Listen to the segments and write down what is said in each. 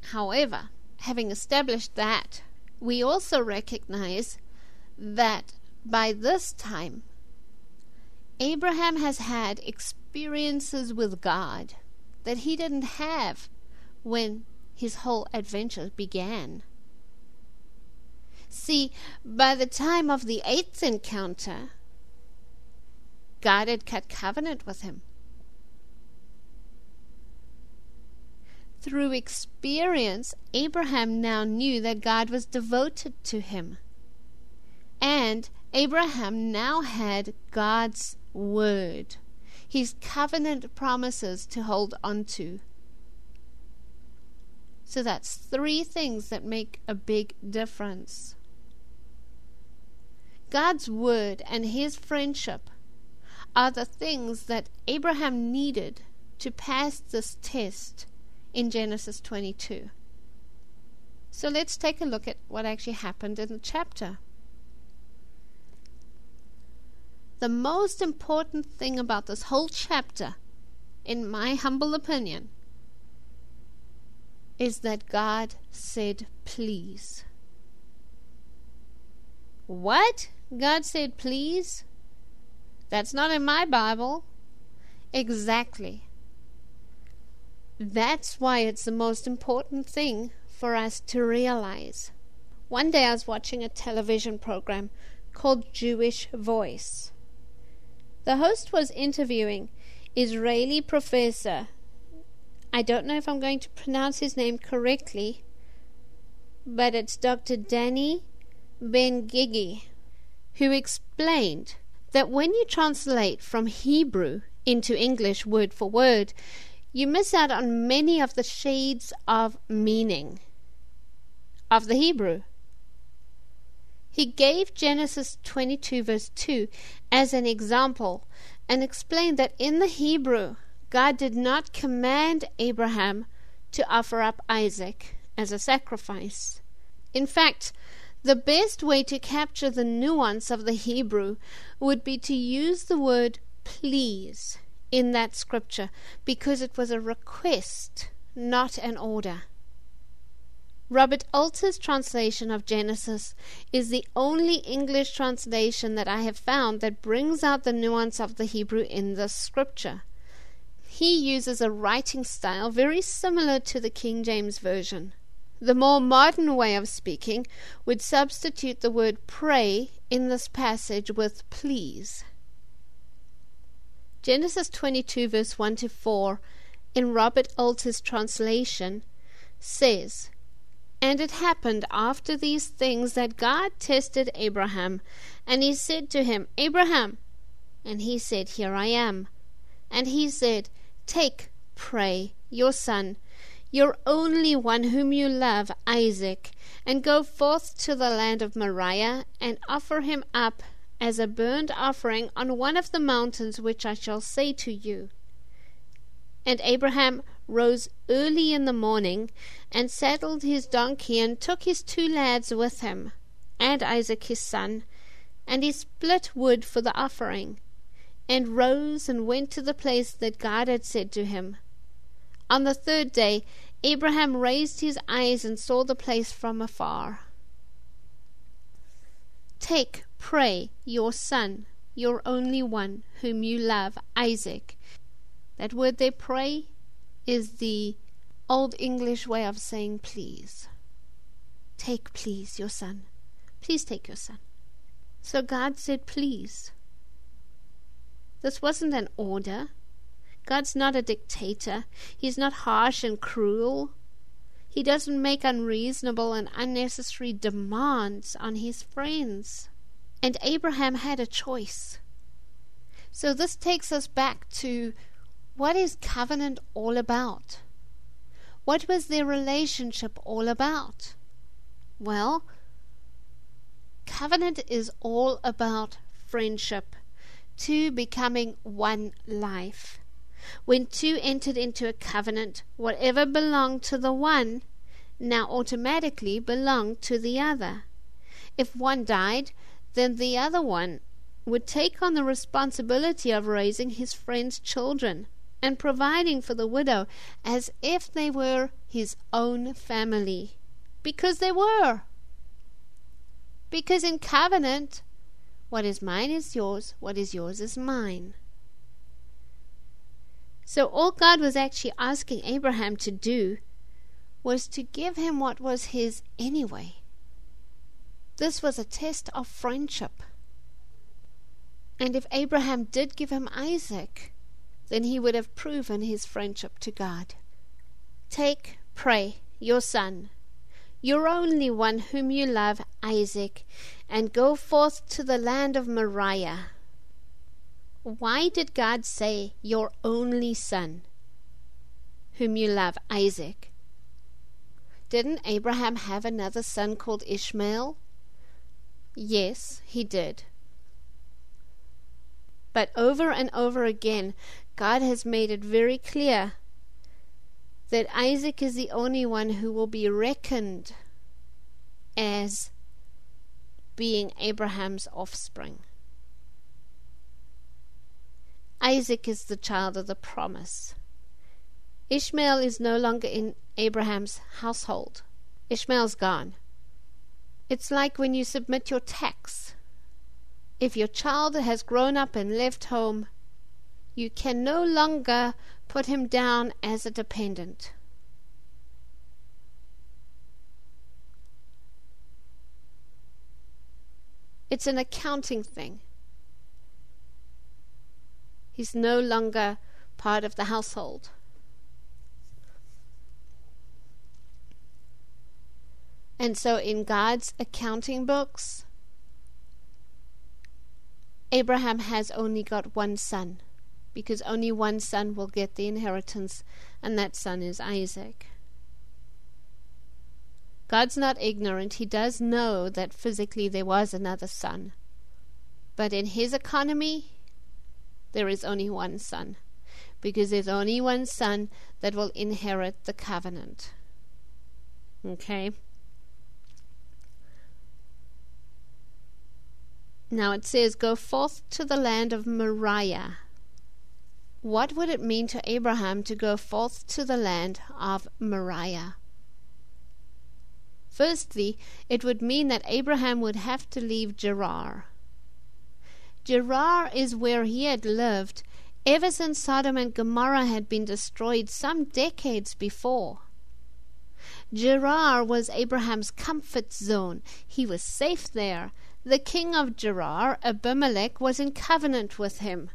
However, having established that, we also recognize that by this time, Abraham has had experiences with God that he didn't have when his whole adventure began. See, by the time of the 8th encounter, God had cut covenant with him. Through experience, Abraham now knew that God was devoted to him. And Abraham now had God's word, his covenant promises to hold on to. So that's 3 things that make a big difference. God's word and his friendship are the things that Abraham needed to pass this test in Genesis 22. So let's take a look at what actually happened in the chapter. The most important thing about this whole chapter, in my humble opinion, is that God said please. What? God said please? That's not in my Bible. Exactly. That's why it's the most important thing for us to realize. One day I was watching a television program called Jewish Voice. The host was interviewing Israeli professor, I don't know if I'm going to pronounce his name correctly, but it's Dr. Danny Ben-Gigi, who explained that when you translate from Hebrew into English word for word, you miss out on many of the shades of meaning of the Hebrew. He gave Genesis 22 verse 2 as an example and explained that in the Hebrew, God did not command Abraham to offer up Isaac as a sacrifice. In fact, the best way to capture the nuance of the Hebrew would be to use the word please in that scripture, because it was a request, not an order. Robert Alter's translation of Genesis is the only English translation that I have found that brings out the nuance of the Hebrew in this scripture. He uses a writing style very similar to the King James Version. The more modern way of speaking would substitute the word pray in this passage with please. Genesis 22 verse 1 to 4 in Robert Alter's translation says, "And it happened after these things that God tested Abraham, and he said to him, Abraham, and he said, Here I am. And he said, Take, pray, your son, your only one whom you love, Isaac, and go forth to the land of Moriah, and offer him up as a burnt offering on one of the mountains which I shall say to you. And Abraham rose early in the morning, and saddled his donkey, and took his 2 lads with him, and Isaac his son, and he split wood for the offering, and rose and went to the place that God had said to him. On the 3rd day Abraham raised his eyes and saw the place from afar. Take, pray, your son, your only one, whom you love, Isaac." That word there, pray, is the Old English way of saying please. Take, please, your son. Please take your son. So God said please. This wasn't an order. God's not a dictator. He's not harsh and cruel. He doesn't make unreasonable and unnecessary demands on his friends. And Abraham had a choice. So this takes us back to, what is covenant all about? What was their relationship all about? Well, covenant is all about friendship, 2 becoming one life. When 2 entered into a covenant, whatever belonged to the one now automatically belonged to the other. If one died, then the other one would take on the responsibility of raising his friend's children. and providing for the widow as if they were his own family. Because they were. Because in covenant, what is mine is yours, what is yours is mine. So all God was actually asking Abraham to do was to give him what was his anyway. This was a test of friendship. And if Abraham did give him Isaac, then he would have proven his friendship to God. Take, pray, your son, your only one whom you love, Isaac, and go forth to the land of Moriah. Why did God say your only son, whom you love, Isaac? Didn't Abraham have another son called Ishmael? Yes, he did. But over and over again, God has made it very clear that Isaac is the only one who will be reckoned as being Abraham's offspring. Isaac is the child of the promise. Ishmael is no longer in Abraham's household. Ishmael's gone. It's like when you submit your tax. If your child has grown up and left home, you can no longer put him down as a dependent. It's an accounting thing. He's no longer part of the household. And so in God's accounting books, Abraham has only got one son, because only one son will get the inheritance, and that son is Isaac. God's not ignorant. He does know that physically there was another son. But in his economy, there is only one son, because there's only one son that will inherit the covenant. Okay? Now it says, go forth to the land of Moriah. What would it mean to Abraham to go forth to the land of Moriah? Firstly, it would mean that Abraham would have to leave Gerar. Gerar is where he had lived ever since Sodom and Gomorrah had been destroyed some decades before. Gerar was Abraham's comfort zone. He was safe there. The king of Gerar, Abimelech, was in covenant with him.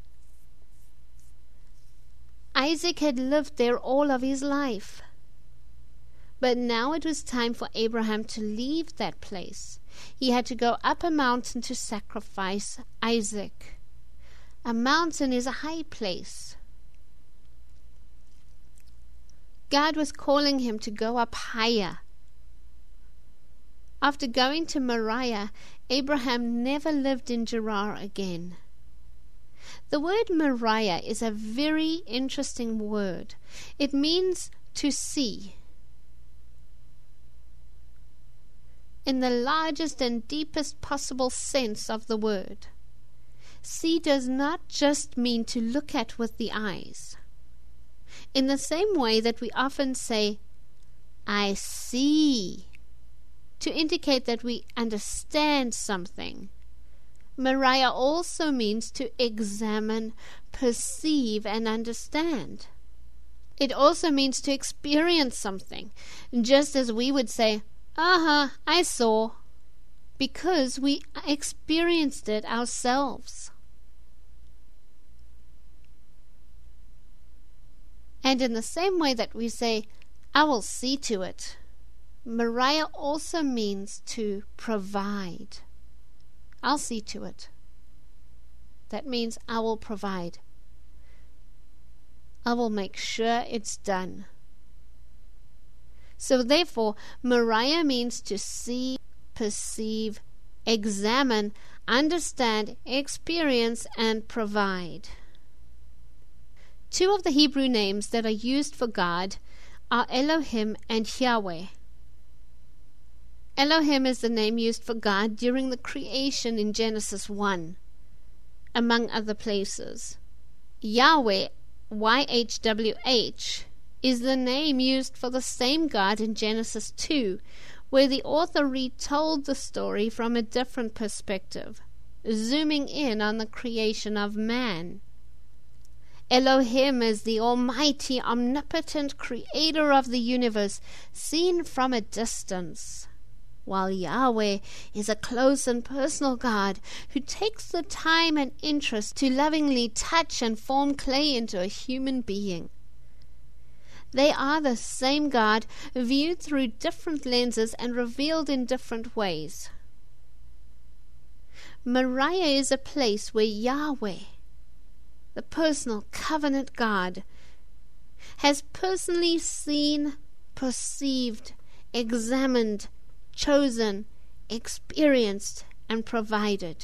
Isaac had lived there all of his life. But now it was time for Abraham to leave that place. He had to go up a mountain to sacrifice Isaac. A mountain is a high place. God was calling him to go up higher. After going to Moriah, Abraham never lived in Gerar again. The word Moriah is a very interesting word. It means to see. In the largest and deepest possible sense of the word. See does not just mean to look at with the eyes. In the same way that we often say, I see, to indicate that we understand something. Moriah also means to examine, perceive, and understand. It also means to experience something, just as we would say, I saw, because we experienced it ourselves. And in the same way that we say, I will see to it, Moriah also means to provide. I'll see to it. That means I will provide. I will make sure it's done. So therefore, Moriah means to see, perceive, examine, understand, experience, and provide. Two of the Hebrew names that are used for God are Elohim and Yahweh. Elohim is the name used for God during the creation in Genesis 1, among other places. Yahweh YHWH is the name used for the same God in Genesis 2, where the author retold the story from a different perspective, zooming in on the creation of man. Elohim is the almighty, omnipotent creator of the universe, seen from a distance, while Yahweh is a close and personal God who takes the time and interest to lovingly touch and form clay into a human being. They are the same God, viewed through different lenses and revealed in different ways. Moriah is a place where Yahweh, the personal covenant God, has personally seen, perceived, examined, chosen, experienced, and provided.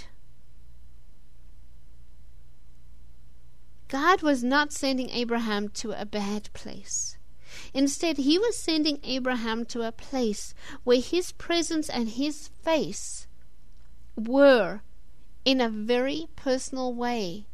God was not sending Abraham to a bad place. Instead, he was sending Abraham to a place where his presence and his face were, in a very personal way,